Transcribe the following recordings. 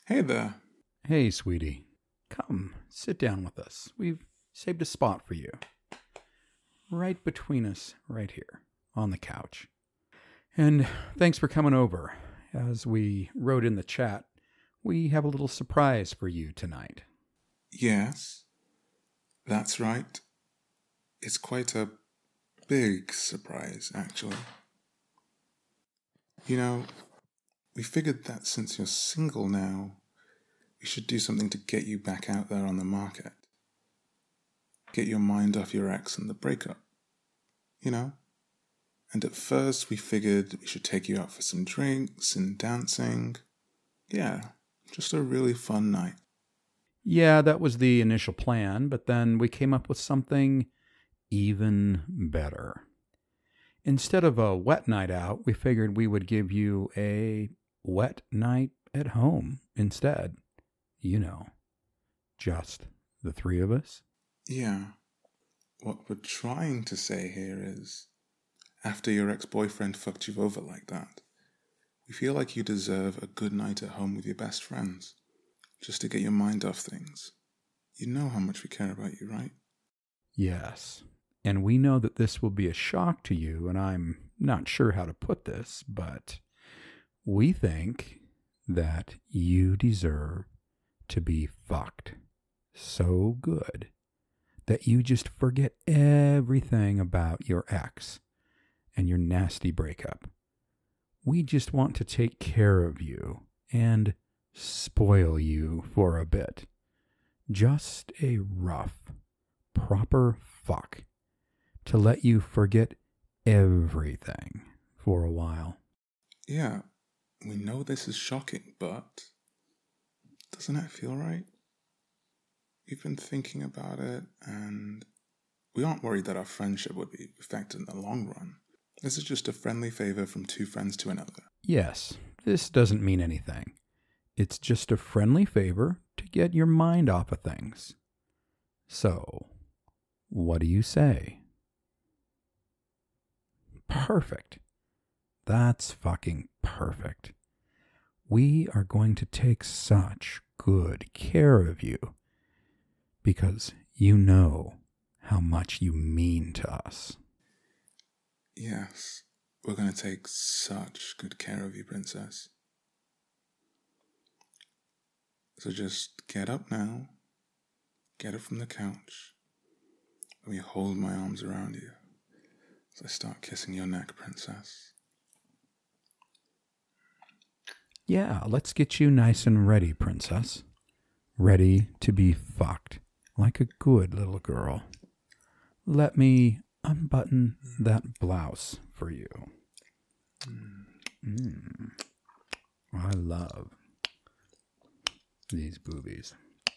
Hey there. Hey, sweetie. Come, sit down with us. We've saved a spot for you. Right between us, right here, on the couch. And thanks for coming over. As we wrote in the chat, we have a little surprise for you tonight. Yes, that's right. It's quite a big surprise, actually. You know, we figured that since you're single now, we should do something to get you back out there on the market. Get your mind off your ex and the breakup. You know? And at first we figured we should take you out for some drinks and dancing. Yeah, just a really fun night. Yeah, that was the initial plan, but then we came up with something even better. Instead of a wet night out, we figured we would give you a wet night at home instead. You know, just the three of us. Yeah. What we're trying to say here is, after your ex-boyfriend fucked you over like that, we feel like you deserve a good night at home with your best friends, just to get your mind off things. You know how much we care about you, right? Yes. And we know that this will be a shock to you, and I'm not sure how to put this, but we think that you deserve to be fucked so good that you just forget everything about your ex and your nasty breakup. We just want to take care of you and spoil you for a bit. Just a rough, proper fuck to let you forget everything for a while. Yeah, we know this is shocking, but doesn't it feel right? We've been thinking about it, and we aren't worried that our friendship would be affected in the long run. This is just a friendly favor from two friends to another. Yes, this doesn't mean anything. It's just a friendly favor to get your mind off of things. So, what do you say? Perfect. That's fucking perfect. We are going to take such good care of you because you know how much you mean to us. Yes, we're going to take such good care of you, princess. So just get up now, get up from the couch, let me hold my arms around you as I start kissing your neck, princess. Yeah, let's get you nice and ready, princess. Ready to be fucked like a good little girl. Let me unbutton that blouse for you. I love these boobies.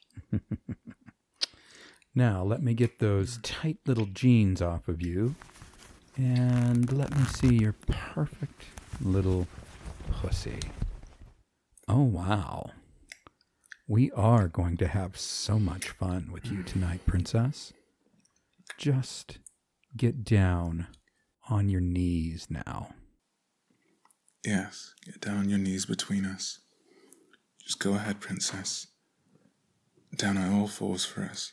Now, let me get those tight little jeans off of you. And let me see your perfect little pussy. Oh, wow. We are going to have so much fun with you tonight, princess. Just get down on your knees now. Yes, get down on your knees between us. Just go ahead, princess. Down on all fours for us.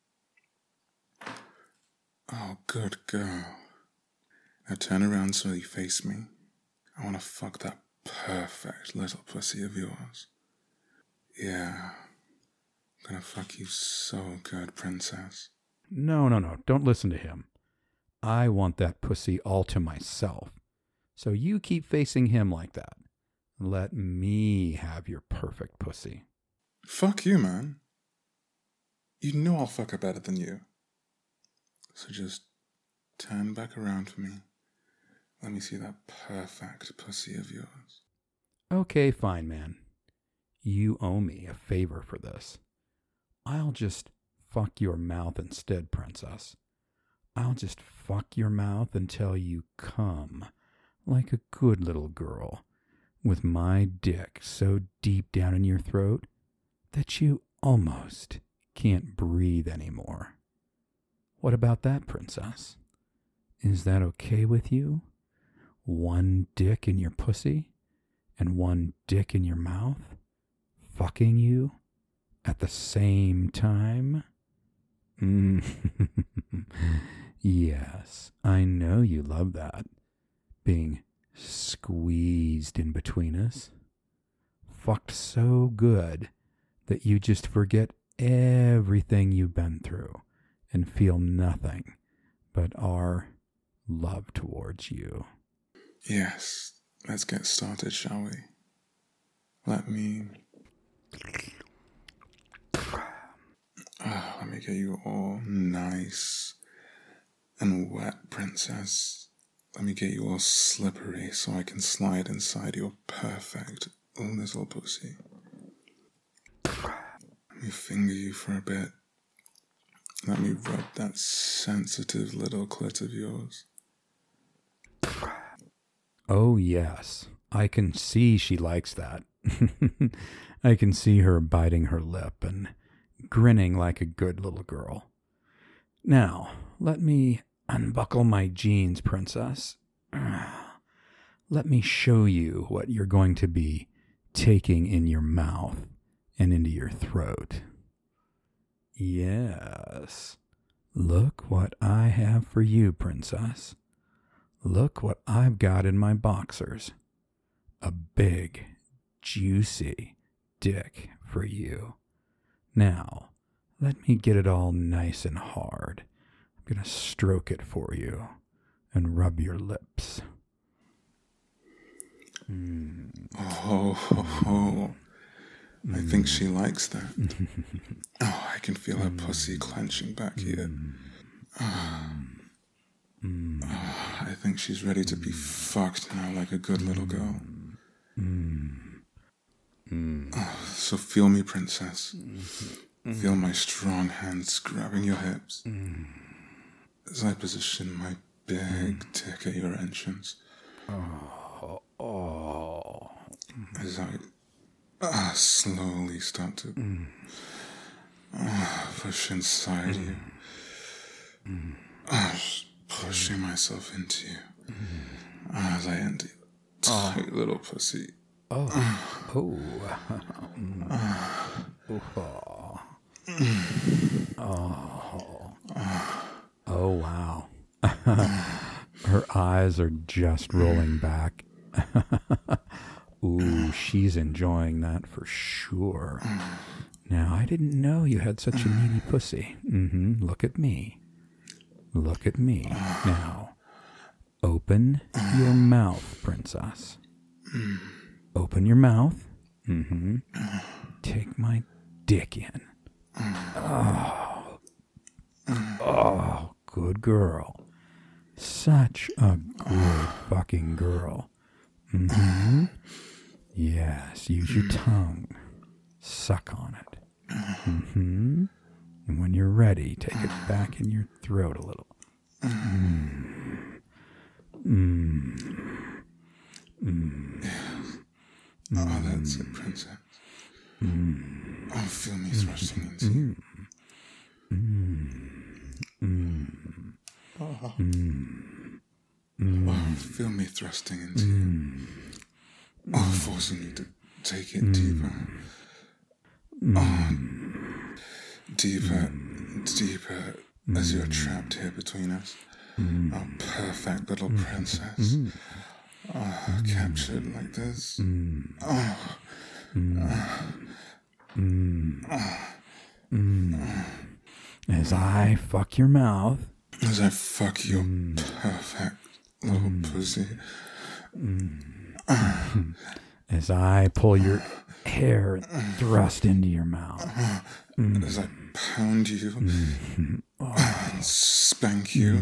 Oh, good girl. Now turn around so you face me. I want to fuck that perfect little pussy of yours. Yeah. I'm gonna fuck you so good, princess. No. Don't listen to him. I want that pussy all to myself. So you keep facing him like that. Let me have your perfect pussy. Fuck you, man. You know I'll fuck her better than you. So just turn back around for me. Let me see that perfect pussy of yours. Okay, fine, man. You owe me a favor for this. I'll just fuck your mouth instead, princess. I'll just fuck your mouth until you come like a good little girl with my dick so deep down in your throat that you almost can't breathe anymore. What about that, princess? Is that okay with you? One dick in your pussy and one dick in your mouth? fucking you at the same time? Yes, I know you love that. Being squeezed in between us. Fucked so good that you just forget everything you've been through and feel nothing but our love towards you. Yes, let's get started, shall we? Let me get you all nice and wet, princess. Let me get you all slippery so I can slide inside your perfect little pussy. Let me finger you for a bit. Let me rub that sensitive little clit of yours. Oh, yes. I can see she likes that. I can see her biting her lip and grinning like a good little girl. Now, let me unbuckle my jeans, princess. Let me show you what you're going to be taking in your mouth and into your throat. Yes. Look what I have for you, princess. Look what I've got in my boxers. A big, juicy dick for you. Now, let me get it all nice and hard. I'm going to stroke it for you and rub your lips. Oh. I think she likes that. Oh, I can feel her pussy clenching back here. I think she's ready to be fucked now like a good little girl. So feel me, princess. Feel my strong hands grabbing your hips as I position my big dick at your entrance. As I slowly start to push inside you. Pushing myself into you as I enter your tight little pussy. Oh, wow. Her eyes are just rolling back. Ooh, she's enjoying that for sure. Now, I didn't know you had such a needy pussy. Look at me. Look at me. Now, open your mouth, princess. Open your mouth. Take my dick in. Oh, good girl. Such a good fucking girl. Yes, use your tongue. Suck on it. And when you're ready, take it back in your throat a little. Oh, that's it, princess. Oh, feel me thrusting into you. Oh, feel me thrusting into you. Oh, forcing you to take it deeper. Oh, deeper as you're trapped here between us. Oh, perfect little princess. Oh, captured like this. As I fuck your mouth. As I fuck your perfect little pussy. As I pull your hair and thrust into your mouth. As I pound you and spank you.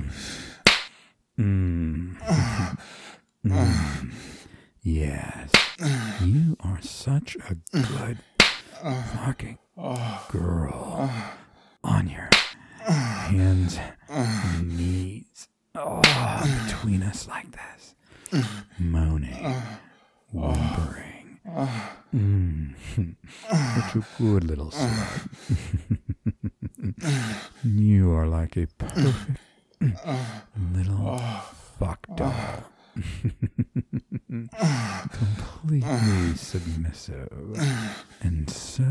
Yes. You are such a good fucking girl. On your hands and knees. Between us like this. Moaning. Whimpering. Such a good little slut. You are like a perfect little fuck doll. Completely submissive and so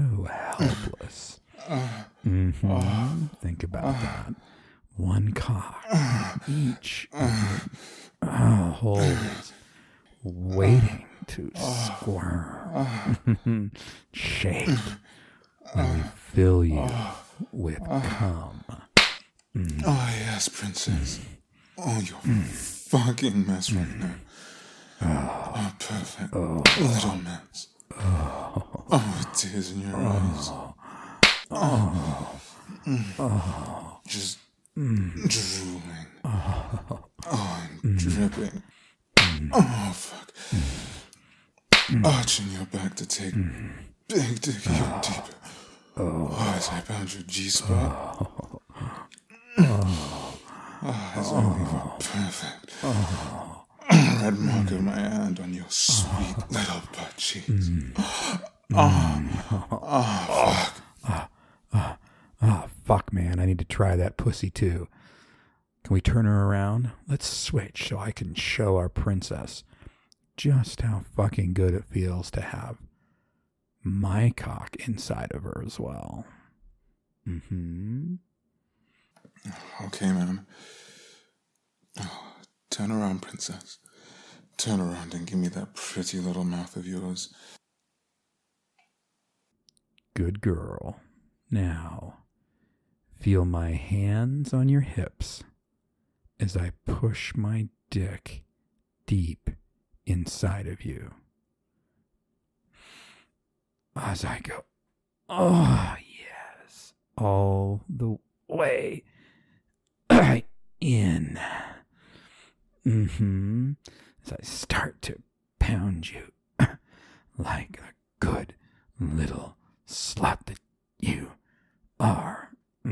Think about that. One cock in each of your holes, waiting to squirm. Shake. Let me fill you with cum. Oh, yes, princess. Oh, you're a fucking mess right now. Oh, perfect. Little mess. Oh, tears in your eyes. Just drooling. I'm dripping. Oh, fuck. Arching your back to take big dick even deeper. As I pound your G-spot. As I leave a perfect red mark of my hand on your sweet little butt cheeks. Fuck, man. I need to try that pussy too. Can we turn her around? Let's switch so I can show our princess just how fucking good it feels to have my cock inside of her as well. Okay, ma'am. Oh, turn around, princess. Turn around and give me that pretty little mouth of yours. Good girl. Now, feel my hands on your hips as I push my dick deep inside of you. As I go, oh, yes, all the way in. As I start to pound you like a good little slut that you are.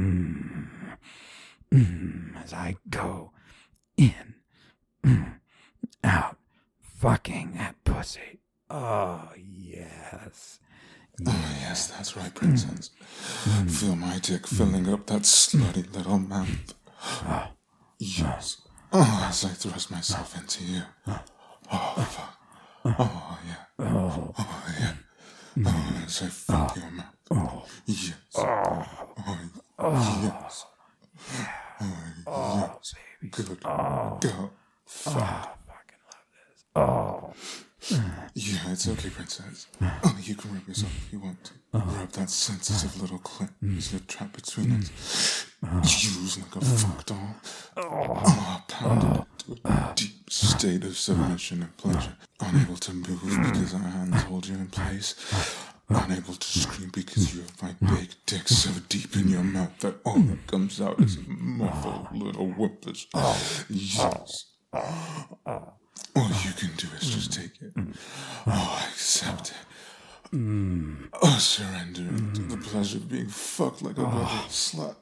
As I go in, out, fucking that pussy. Oh, yes. Oh, yes, that's right, princess. Feel my dick filling up that slutty little mouth. Yes. Oh, as I thrust myself into you. Oh, fuck. Oh, yeah. Oh, yeah. Oh, as I fuck your mouth. Yes. Oh, yes. Oh, yes. Good. Go. Fuck. Fucking love this. Yeah, it's okay, princess. Oh, you can rub yourself if you want to. Rub that sensitive little clit as you're trapped between us. Use like a fuck doll. Pound it into a deep state of submission and pleasure. Unable to move because our hands hold you in place. Unable to scream because you have my big dick so deep in your mouth that all that comes out is a muffled little whimpers. Yes. All you can do is just take it. Oh, accept it. Oh, surrender it to the pleasure of being fucked like a little slut.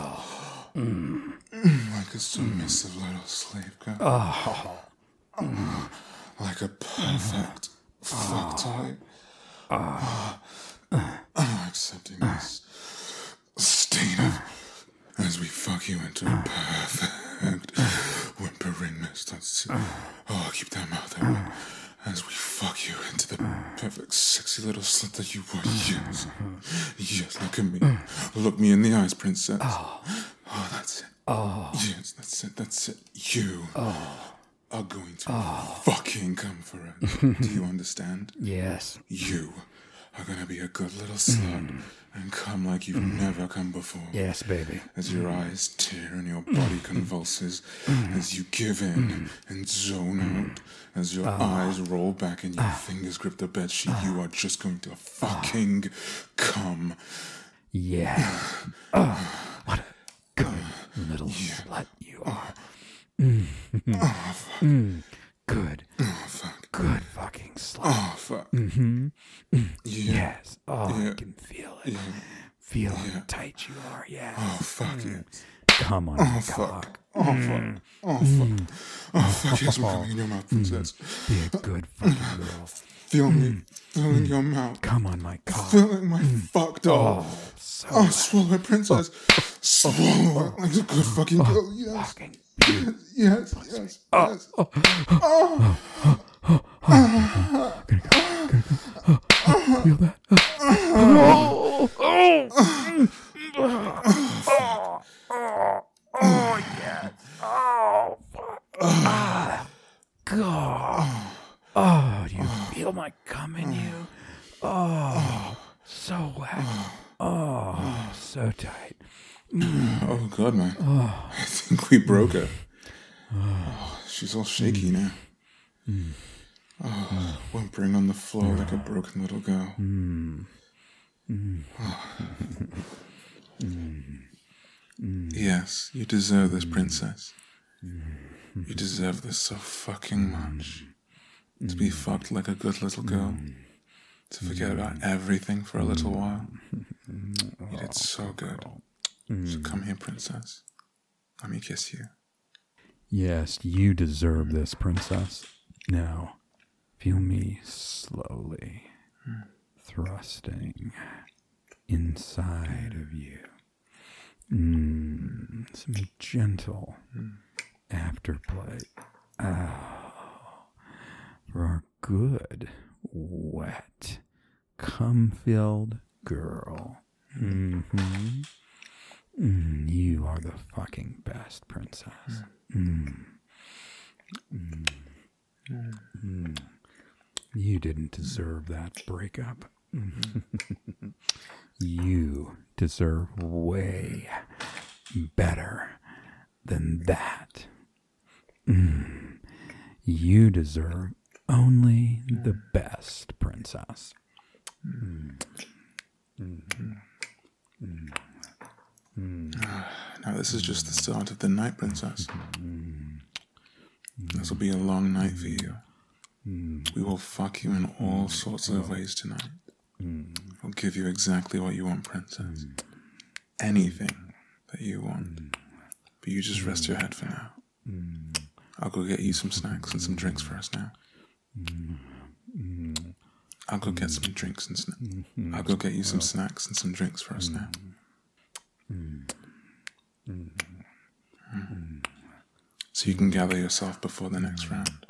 Like a submissive little slave girl. Like a perfect fuck toy. Accepting this state of as we fuck you into a perfect whimpering mist. That's it. Oh, keep that mouth open. As we fuck you into the perfect sexy little slut that you are. Yes. Yes, look at me. Look me in the eyes, princess. Oh, that's it. Yes, that's it. You are going to fucking come for it. Do you understand? Yes. You are going to be a good little slut and come like you've never come before. Yes, baby. As your eyes tear and your body convulses, as you give in and zone out, as your eyes roll back and your fingers grip the bedsheet, you are just going to fucking come. Yeah. What a good little slut you are. Good. Oh, fuck. Good fucking slut. Oh, fuck. Yes. Oh, Yeah. I can feel it. Feel how tight you are. Yes. Oh, fuck yes. Come on, my Fuck. cock. Oh, fuck. Oh, fuck. Oh, fuck. Yes, I'm coming in your mouth, princess. Be a good fucking girl. Feel me filling your mouth. Come on, my cock. Filling my fuck doll. Oh, swallow it, princess. Swallow it like a good fucking girl. Yes. Fucking Yes. feel that. So wet. Oh, so tight. Oh, God, man. I think we broke her. Oh, she's all shaky now. Oh, whimpering on the floor like a broken little girl. Yes, you deserve this, princess. You deserve this so fucking much. To be fucked like a good little girl. To forget about everything for a little while. You did so good. So come here, princess. Let me kiss you. Yes, you deserve this, princess. Now, feel me slowly thrusting inside of you. Some gentle afterplay. For our good, wet, cum-filled girl. You are the fucking best, princess. You didn't deserve that breakup. You deserve way better than that. You deserve only the best, princess. Now this is just the start of the night, princess. This will be a long night for you. We will fuck you in all sorts of ways tonight. We'll give you exactly what you want, princess. Anything that you want. But you just rest your head for now. I'll go get you some snacks and some drinks for us now. I'll go get some drinks and snacks. I'll go get you some snacks and some drinks for us now. So you can gather yourself before the next round.